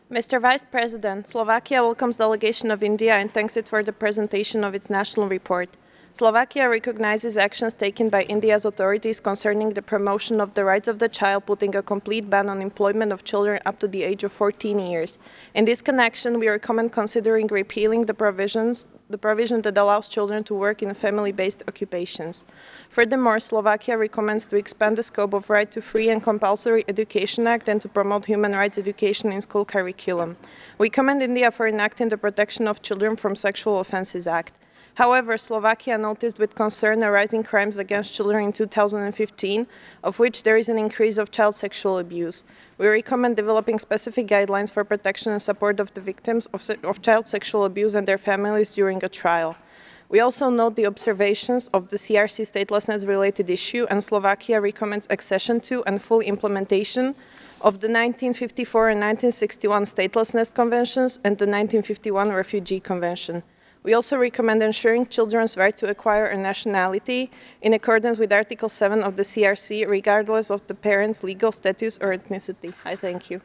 Mr. Vice President, Slovakia welcomes the delegation of India and thanks it for the presentation of its national report. Slovakia recognizes actions taken by India's authorities concerning the promotion of the rights of the child, putting a complete ban on employment of children up to the age of 14 years. In this connection, we recommend considering repealing the provision that allows children to work in family-based occupations. Furthermore, Slovakia recommends to expand the scope of Right to Free and Compulsory Education Act and to promote human rights education in school curriculum. We commend India for enacting the Protection of Children from Sexual Offences Act. However, Slovakia noticed with concern a rise in crimes against children in 2015, of which there is an increase of child sexual abuse. We recommend developing specific guidelines for protection and support of the victims of child sexual abuse and their families during a trial. We also note the observations of the CRC statelessness-related issue, and Slovakia recommends accession to and full implementation of the 1954 and 1961 Statelessness Conventions and the 1951 Refugee Convention. We also recommend ensuring children's right to acquire a nationality in accordance with Article 7 of the CRC, regardless of the parents' legal status or ethnicity. I thank you.